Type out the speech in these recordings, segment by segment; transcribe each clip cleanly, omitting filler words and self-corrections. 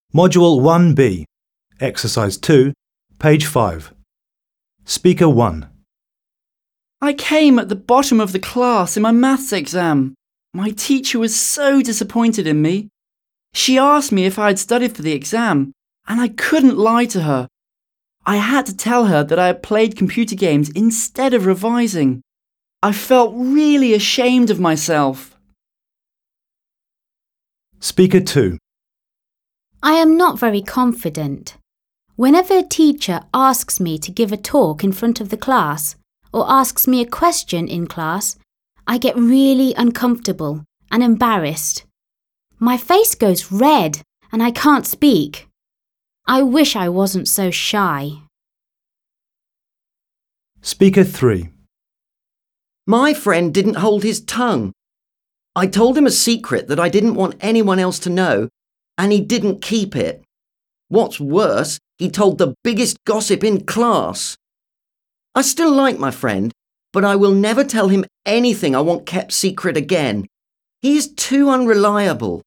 Module 1B, Exercise 2, page 5. Speaker 1. I came at the bottom of the class in my maths exam. My teacher was so disappointed in me. She asked me if I had studied for the exam, and I couldn't lie to her. I had to tell her that I had played computer games instead of revising. I felt really ashamed of myself. Speaker 2. I am not very confident. Whenever a teacher asks me to give a talk in front of the class or asks me a question in class, I get really uncomfortable and embarrassed. My face goes red and I can't speak. I wish I wasn't so shy. Speaker 3. My friend didn't hold his tongue. I told him a secret that I didn't want anyone else to know, and he didn't keep it. What's worse, he told the biggest gossip in class. I still like my friend, but I will never tell him anything I want kept secret again. He is too unreliable.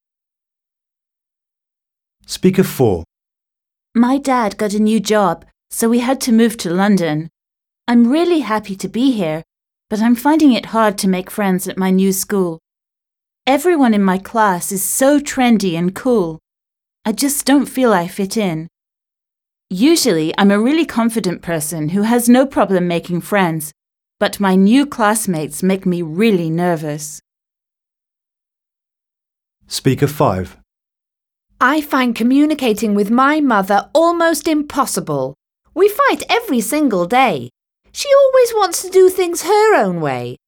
Speaker 4. My dad got a new job, so we had to move to London. I'm really happy to be here, but I'm finding it hard to make friends at my new school. Everyone in my class is so trendy and cool. I just don't feel I fit in. Usually, I'm a really confident person who has no problem making friends, but my new classmates make me really nervous. Speaker 5. I find communicating with my mother almost impossible. We fight every single day. She always wants to do things her own way.